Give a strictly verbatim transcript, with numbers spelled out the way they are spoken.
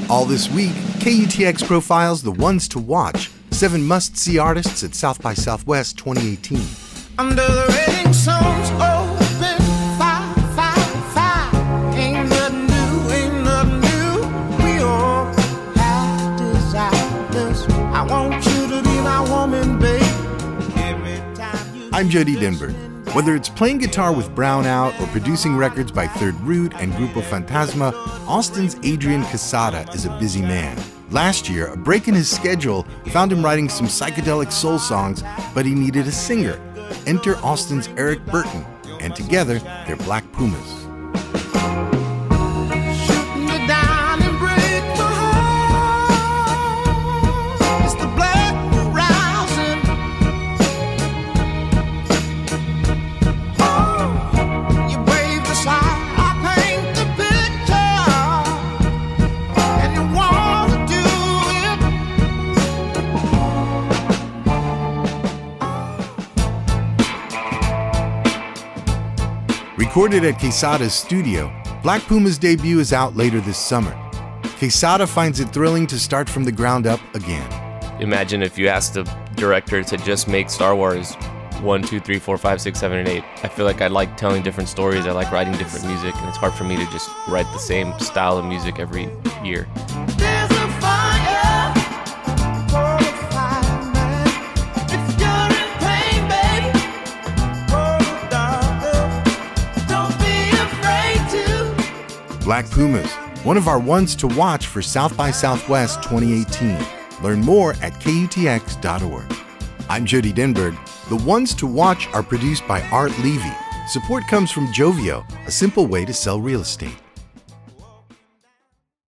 All this week, K U T X profiles the ones to watch, seven must-see artists at South by Southwest twenty eighteen. Under the rating songs open fire, fire, fire. Ain't nothing new, ain't nothing new. We all have desires. I want you to be my woman, babe. Every time you I'm Jody Denberg. Whether it's playing guitar with Brown Out or producing records by Third Root and Grupo Fantasma, Austin's Adrian Quesada is a busy man. Last year, a break in his schedule found him writing some psychedelic soul songs, but he needed a singer. Enter Austin's Eric Burton, and together, they're Black Pumas. shoot me down and break my heart. It's the black horizon. Oh, you brave the side, I paint the picture, and you want to do Recorded at Quesada's studio, Black Puma's debut is out later this summer. Quesada finds it thrilling to start from the ground up again. Imagine if you asked the director to just make Star Wars one, two, three, four, five, six, seven, and eight. I feel like I like telling different stories. I like writing different music, and it's hard for me to just write the same style of music every year. There's a fire, oh, fire, man. If you're in pain, baby, oh, darling, don't be afraid to. Black Pumas, one of our ones to watch for South by Southwest twenty eighteen. Learn more at K U T X dot org. I'm Jody Denberg. The ones to watch are produced by Art Levy. Support comes from Jovio, a simple way to sell real estate.